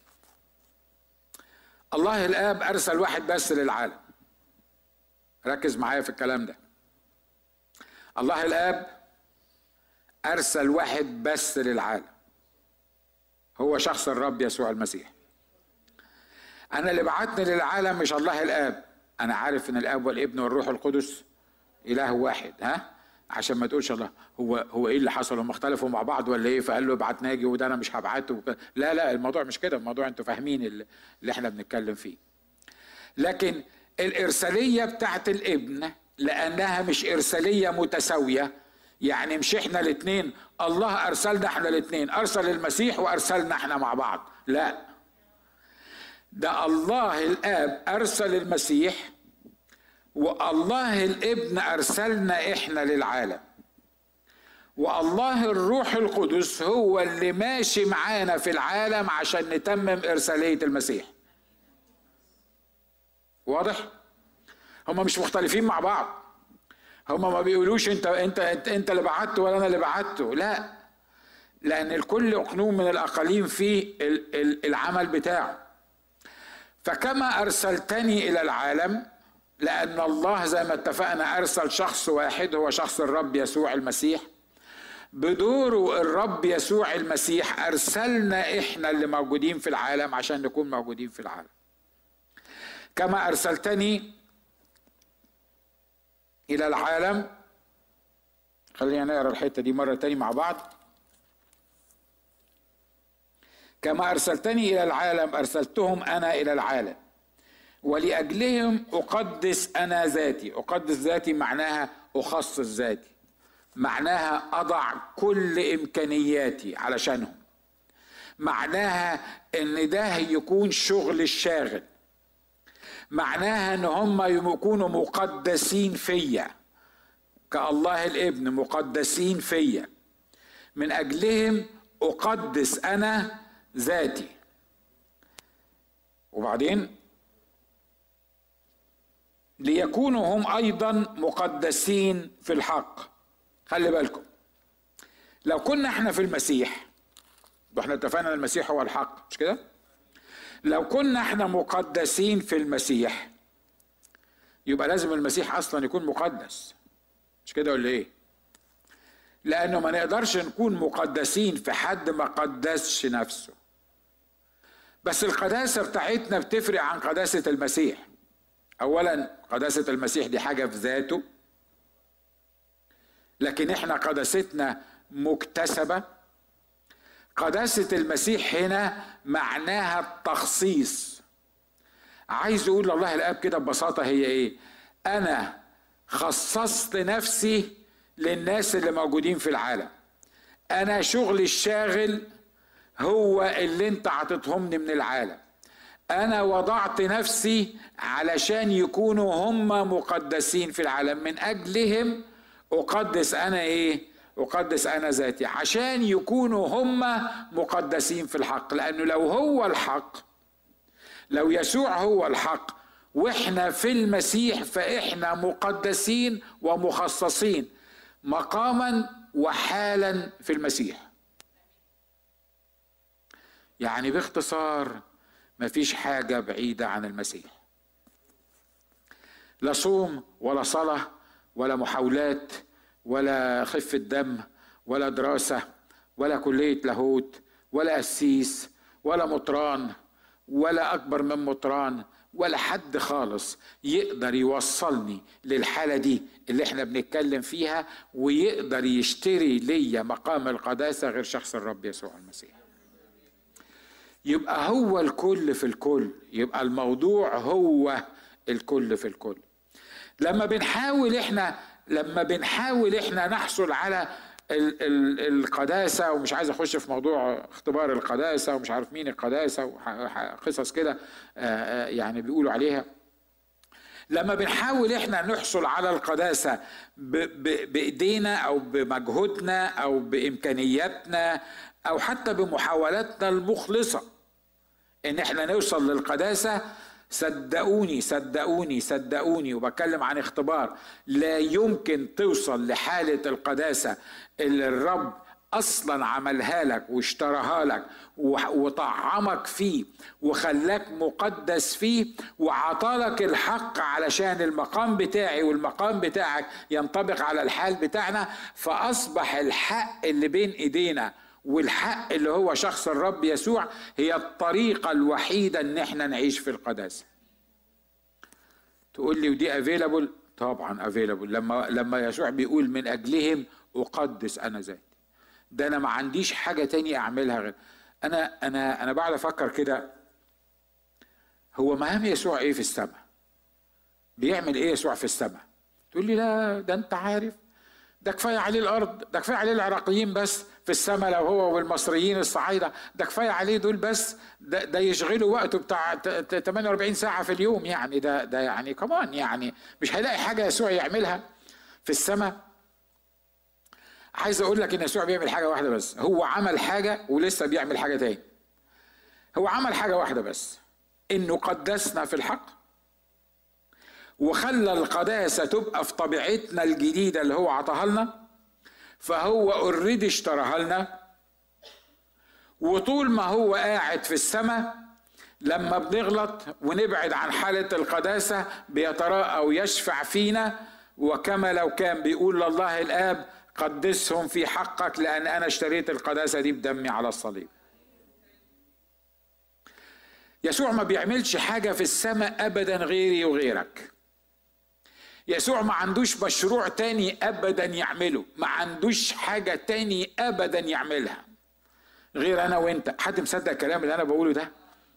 الله الآب أرسل واحد بس للعالم. ركز معايا في الكلام ده. الله الآب أرسل واحد بس للعالم، هو شخص الرب يسوع المسيح. أنا اللي بعتني للعالم مش الله الآب. أنا عارف إن الآب والابن والروح القدس إله واحد، عشان ما تقولش الله هو إيه اللي حصل، هم اختلفوا مع بعض ولا إيه، فقال له ابعت ناجي وده أنا مش هبعته. لا، الموضوع مش كده، الموضوع أنتوا فاهمين اللي إحنا بنتكلم فيه. لكن الإرسالية بتاعت الابن لأنها مش إرسالية متساوية، يعني مش إحنا الاتنين الله أرسلنا إحنا الاتنين، أرسل المسيح وأرسلنا إحنا مع بعض. لا، ده الله الآب أرسل المسيح والله الابن أرسلنا إحنا للعالم، والله الروح القدس هو اللي ماشي معانا في العالم عشان نتمم إرسالية المسيح. واضح؟ هما مش مختلفين مع بعض، هما ما بيقولوش انت اللي بعته ولا انا اللي بعته. لا، لان الكل اقنوم من الاقاليم في العمل بتاعه. فكما ارسلتني الى العالم، لان الله زي ما اتفقنا ارسل شخص واحد هو شخص الرب يسوع المسيح، بدوره الرب يسوع المسيح ارسلنا احنا اللي موجودين في العالم عشان نكون موجودين في العالم. كما أرسلتني إلى العالم، خلينا نقرأ الحتة دي مرة تاني مع بعض. كما أرسلتني إلى العالم أرسلتهم أنا إلى العالم، ولأجلهم أقدس أنا ذاتي. أقدس ذاتي معناها أخصص ذاتي، معناها أضع كل إمكانياتي علشانهم، معناها إن ده يكون شغل الشاغل، معناها ان هم يكونوا مقدسين فيا كالله الابن مقدسين فيا. من اجلهم اقدس انا ذاتي. وبعدين ليكونوا هم ايضا مقدسين في الحق. خلي بالكم، لو كنا احنا في المسيح، واحنا اتفقنا ان المسيح هو الحق، مش كده؟ لو كنا احنا مقدسين في المسيح يبقى لازم المسيح اصلا يكون مقدس، مش كده ولا ايه؟ لانه ما نقدرش نكون مقدسين في حد ما قدسش نفسه. بس القداسة بتاعتنا بتفرق عن قداسة المسيح. اولا قداسة المسيح دي حاجة في ذاته، لكن احنا قداستنا مكتسبة. قداسة المسيح هنا معناها التخصيص. عايز اقول لله الاب كده ببساطة هي ايه؟ انا خصصت نفسي للناس اللي موجودين في العالم. انا شغلي الشاغل هو اللي انت عطيتهمني من العالم. انا وضعت نفسي علشان يكونوا هم مقدسين في العالم. من اجلهم اقدس انا ايه؟ أقدس أنا ذاتي، عشان يكونوا هم مقدسين في الحق. لأنه لو هو الحق، لو يسوع هو الحق وإحنا في المسيح، فإحنا مقدسين ومخصصين مقاما وحالا في المسيح. يعني باختصار مفيش حاجة بعيدة عن المسيح، لا صوم ولا صلاة ولا محاولات ولا خفة دم ولا دراسة ولا كلية لاهوت ولا قسيس ولا مطران ولا أكبر من مطران ولا حد خالص يقدر يوصلني للحالة دي اللي احنا بنتكلم فيها ويقدر يشتري ليا مقام القداسة غير شخص الرب يسوع المسيح. يبقى هو الكل في الكل، يبقى الموضوع هو الكل في الكل. لما بنحاول احنا نحصل على القداسة، ومش عايز اخش في موضوع اختبار القداسة ومش عارف مين القداسة وقصص كده يعني بيقولوا عليها. لما بنحاول احنا نحصل على القداسة بايدينا او بمجهودنا او بامكانياتنا او حتى بمحاولاتنا المخلصة ان احنا نوصل للقداسة، صدقوني صدقوني صدقوني وبتكلم عن اختبار، لا يمكن توصل لحالة القداسة اللي الرب اصلا عملها لك واشتراها لك وطعمك فيه وخلاك مقدس فيه وعطالك الحق علشان المقام بتاعي والمقام بتاعك ينطبق على الحال بتاعنا. فاصبح الحق اللي بين ايدينا والحق اللي هو شخص الرب يسوع هي الطريقة الوحيدة ان احنا نعيش في القداسة. تقول لي ودي افيلابل؟ طبعا افيلابل. لما يسوع بيقول من اجلهم اقدس انا ذاتي، ده انا ما عنديش حاجة تانية اعملها غير انا بعد افكر كده، هو مهام يسوع ايه في السماء؟ بيعمل ايه يسوع في السماء؟ تقول لي لا ده انت عارف، ده كفاية عليه الارض، ده كفاية عليه العراقيين بس في السماء لو هو والمصريين الصعايدة، ده كفاية عليه دول بس، ده يشغلوا وقته بتاع 48 ساعة في اليوم، يعني ده يعني كمان يعني مش هيلاقي حاجة يسوع يعملها في السماء. عايز اقول لك ان يسوع بيعمل حاجة واحدة بس، هو عمل حاجة ولسه بيعمل حاجة تاني. هو عمل حاجة واحدة بس، انه قدسنا في الحق وخلى القداسة تبقى في طبيعتنا الجديدة اللي هو عطاها لنا، فهو اوريدي اشتراها لنا. وطول ما هو قاعد في السماء لما بنغلط ونبعد عن حالة القداسة بيتراءى ويشفع فينا، وكما لو كان بيقول لله الآب قدسهم في حقك لأن أنا اشتريت القداسة دي بدمي على الصليب. يسوع ما بيعملش حاجة في السماء أبدا غيري وغيرك. يسوع ما عندوش مشروع تاني أبدا يعمله، ما عندوش حاجة تاني أبدا يعملها غير أنا وإنت. حد مصدق الكلام اللي أنا بقوله ده؟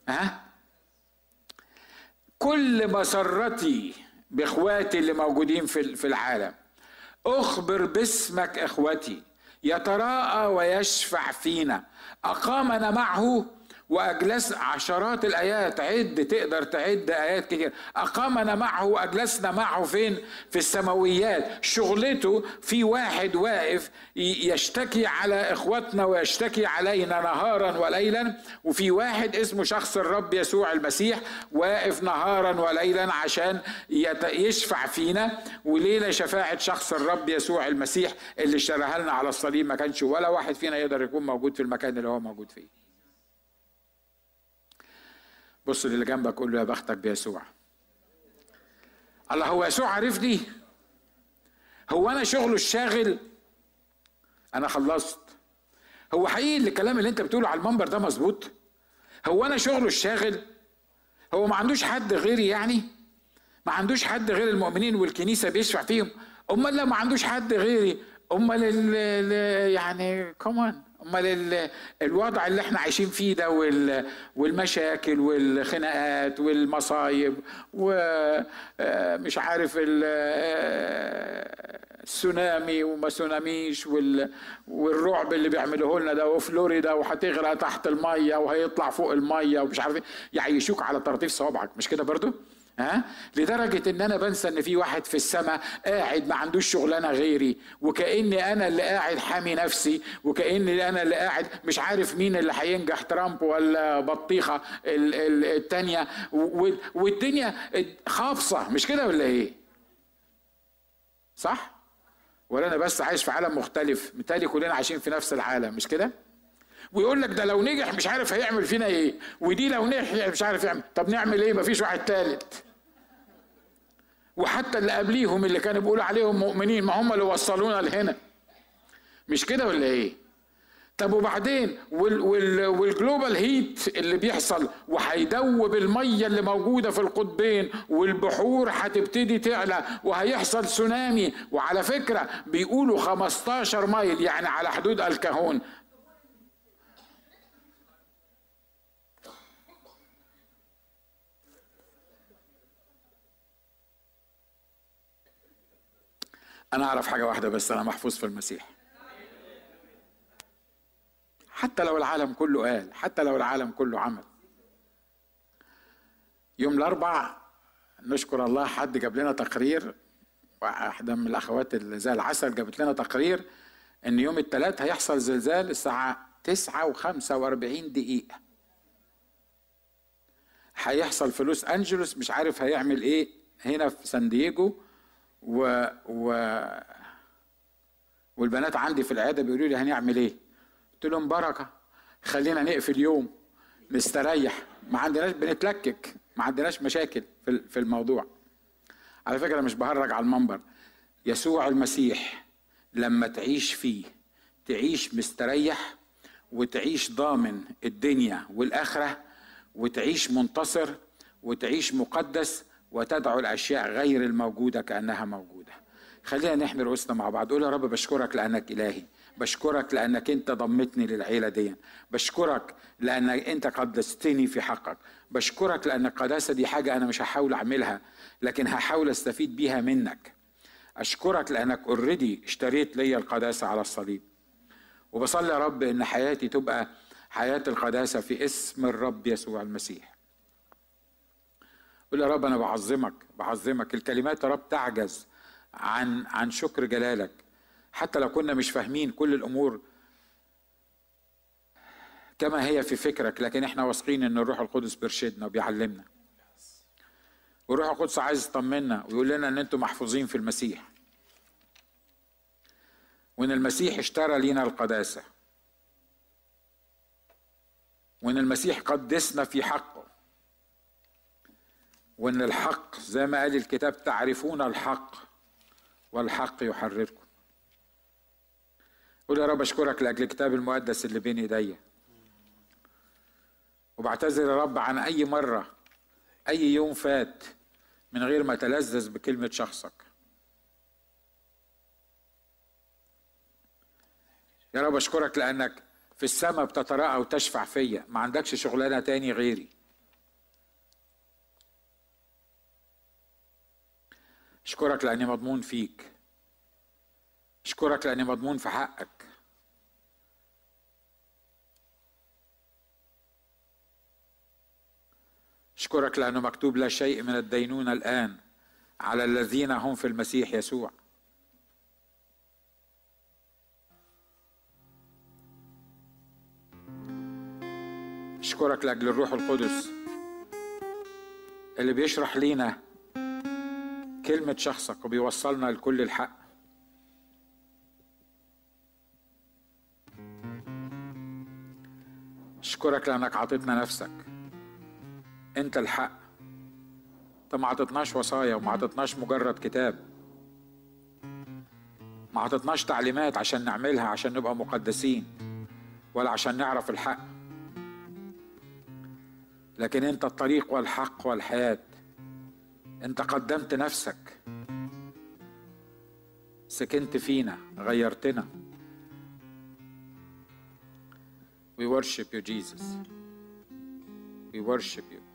كل مسرتي بإخواتي اللي موجودين في العالم، أخبر باسمك إخوتي، يتراءى ويشفع فينا، أقامنا معه وأجلس. عشرات الآيات، عد، تقدر تعد آيات كتير. أقامنا معه وأجلسنا معه فين؟ في السماويات. شغلته في واحد واقف يشتكي على إخواتنا ويشتكي علينا نهارا وليلا، وفي واحد اسمه شخص الرب يسوع المسيح واقف نهارا وليلا عشان يشفع فينا. وليلة شفاعة شخص الرب يسوع المسيح اللي اشتراها لنا على الصليب ما كانش ولا واحد فينا يقدر يكون موجود في المكان اللي هو موجود فيه. بص اللي جنبك قول له يا بختك بيسوع. الله، هو يسوع عارفني؟ هو انا شغله الشاغل؟ انا خلصت. هو حقيقي الكلام اللي انت بتقوله على المنبر ده مظبوط؟ هو انا شغله الشاغل؟ هو ما عندوش حد غيري؟ يعني ما عندوش حد غير المؤمنين والكنيسة بيشفع فيهم؟ امال لا ما عندوش حد غيري، امال يعني كمان امال الوضع اللي احنا عايشين فيه ده والمشاكل والخناقات والمصايب ومش عارف السونامي وما سوناميش والرعب اللي بيعملوه لنا ده، وفلوريدا وهتغرق تحت الميه وهيطلع فوق الميه ومش عارف ايه، يعيشوك على طراطيف صوابعك، مش كده برضو؟ لدرجة ان انا بنسى ان في واحد في السماء قاعد ما عندوش شغلانة غيري، وكأني انا اللي قاعد حامي نفسي، وكأني انا اللي قاعد مش عارف مين اللي هينجح، ترامب ولا بطيخة التانية، والدنيا خابصة، مش كده ولا ايه؟ صح؟ ولا انا بس عايش في عالم مختلف؟ متهيألي كلنا عايشين في نفس العالم، مش كده؟ ويقول لك ده لو نجح مش عارف هيعمل فينا ايه، ودي لو نجح مش عارف يعمل. طب نعمل ايه؟ مفيش واحد ثالث. وحتى اللي قبليهم اللي كانوا بيقولوا عليهم مؤمنين ما هم اللي وصلونا لهنا، مش كده ولا ايه؟ طب وبعدين والجلوبال هيت اللي بيحصل وهيدوب الميه اللي موجوده في القطبين، والبحور هتبتدي تعلى وهيحصل سونامي. وعلى فكره بيقولوا 15 ميل يعني على حدود الكهون. أنا أعرف حاجة واحدة بس، أنا محفوظ في المسيح. حتى لو العالم كله قال، حتى لو العالم كله عمل. يوم الأربع نشكر الله، حد جاب لنا تقرير، واحدة من الاخوات اللي زي العسل جابت لنا تقرير ان يوم الثلاث هيحصل زلزال الساعة 9:45. هيحصل في لوس انجلوس، مش عارف هيعمل ايه هنا في سان دييجو. والبنات عندي في العياده بيقولوا لي هنعمل ايه؟ قلت لهم بركه، خلينا نقفل يوم نستريح، ما عندناش بنتلكك، ما عندناش مشاكل في الموضوع. على فكره مش بهرج على المنبر، يسوع المسيح لما تعيش فيه تعيش مستريح وتعيش ضامن الدنيا والاخره وتعيش منتصر وتعيش مقدس وتدعو الاشياء غير الموجوده كانها موجوده. خلينا نحمي رؤوسنا مع بعض، قول يا رب بشكرك لانك الهي، بشكرك لانك انت ضمتني للعيله دي، بشكرك لانك انت قدستني في حقك، بشكرك لان القداسه دي حاجه انا مش هحاول اعملها لكن هحاول استفيد بيها منك. اشكرك لانك اوريدي اشتريت لي القداسه على الصليب، وبصلي يا رب ان حياتي تبقى حياه القداسه في اسم الرب يسوع المسيح. قول يا رب انا بعظمك. الكلمات يا رب تعجز عن شكر جلالك، حتى لو كنا مش فاهمين كل الامور كما هي في فكرك، لكن احنا واثقين ان الروح القدس بيرشدنا وبيعلمنا، والروح القدس عايز يطمنا ويقول لنا ان انتم محفوظين في المسيح، وان المسيح اشترى لينا القداسه، وان المسيح قدسنا في حقه، وان الحق زي ما قال الكتاب تعرفون الحق والحق يحرركم. قول يا رب اشكرك لاجل الكتاب المقدس اللي بين ايديا، وبعتذر يا رب عن اي مره اي يوم فات من غير ما تلذذ بكلمه شخصك. يا رب اشكرك لانك في السماء بتتراءى وتشفع فيا، ما عندكش شغلانه تاني غيري. اشكرك لاني مضمون فيك، اشكرك لاني مضمون في حقك. اشكرك لانه مكتوب لا شيء من الدينونة الان على الذين هم في المسيح يسوع. اشكرك لاجل الروح القدس اللي بيشرح لينا كلمة شخصك وبيوصلنا لكل الحق. اشكرك لانك عطيتنا نفسك، انت الحق. انت ما عطيتناش وصايا وما عطيتناش مجرد كتاب، ما عطيتناش تعليمات عشان نعملها عشان نبقى مقدسين ولا عشان نعرف الحق، لكن انت الطريق والحق والحياة. انت قدمت نفسك، سكنت فينا، غيرتنا. We worship you Jesus. We worship you.